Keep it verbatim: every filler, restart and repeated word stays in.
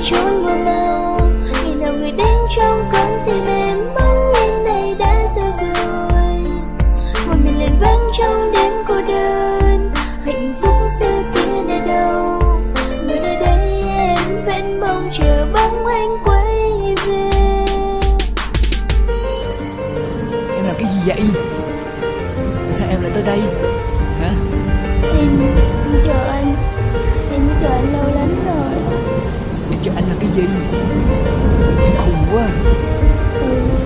trôi vào mau. Ngày nào người đến trong con tim em bỗng nhiên này đã xa rồi. Một mình lênh vắng trong đêm cô đơn, hạnh phúc xưa kia nơi đâu. Người nơi đây em vẫn mong chờ bóng anh quay về. Em làm cái gì vậy? Tại sao em lại tới đây hả? Em chờ anh. Em đã chờ anh lâu lắm rồi. Em chờ anh làm cái gì? Em khùng quá. Ừ,